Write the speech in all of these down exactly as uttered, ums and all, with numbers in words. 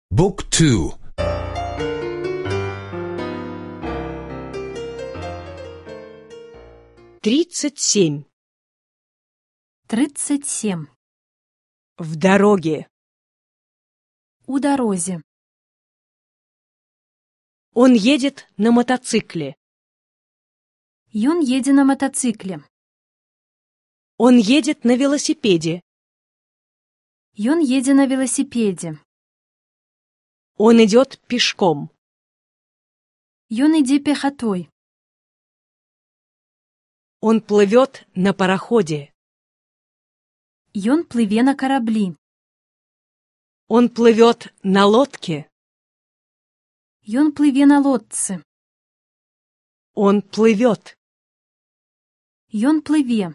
بوك تو. тридцать семь. тридцать семь. В дороге. У дорозе. Он едет на мотоцикле. Ён едзе на мотоцикле. Он едет на велосипеде. Ён едзе на велосипеде. Он идет пешком. Ён ідзе пехатой. Он плывет на пароходе. Ён плыве на караблі. Он плывет на лодке. Ён плыве на лодцы. Он плывет. Ён плыве.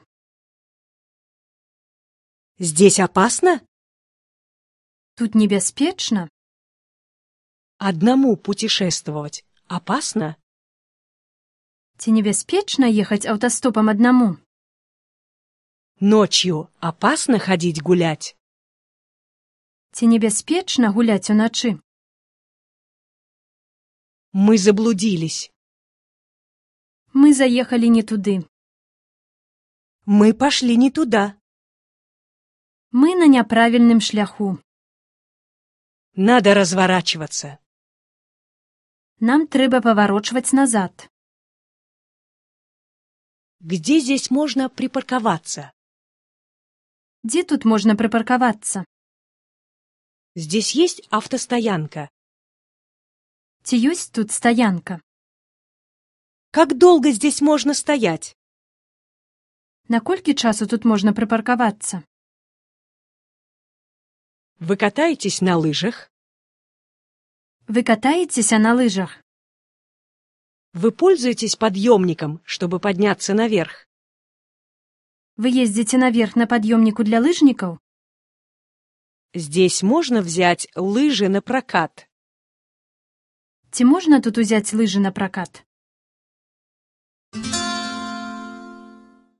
Здесь опасно? Тут небяспечна? Одному путешествовать опасно? Ці небяспечна ехаць аўтастопам аднаму? Ночью опасно ходить гулять? Ці небяспечна гуляць уначы? Мы заблудились. Мы заехалі не туды. Мы пошли не туда. Мы на няправільным шляху. Надо разворачиваться. Нам трэба паварочваць назад. Где здесь можно припарковаться? Дзе тут можна прыпаркавацца? Здесь есть автостоянка. Ці ёсць тут стаянка? Как долго здесь можно стоять? Наколькі часу тут можна прыпаркавацца? Вы катаетесь на лыжах? Вы катаецеся на лыжах? Вы пользуетесь подъемником, чтобы подняться наверх? Вы ездзіце наверх на пад'ёмніку для лыжнікаў? Здесь можно взять лыжи на прокат. Ці можна тут узяць лыжы на пракат?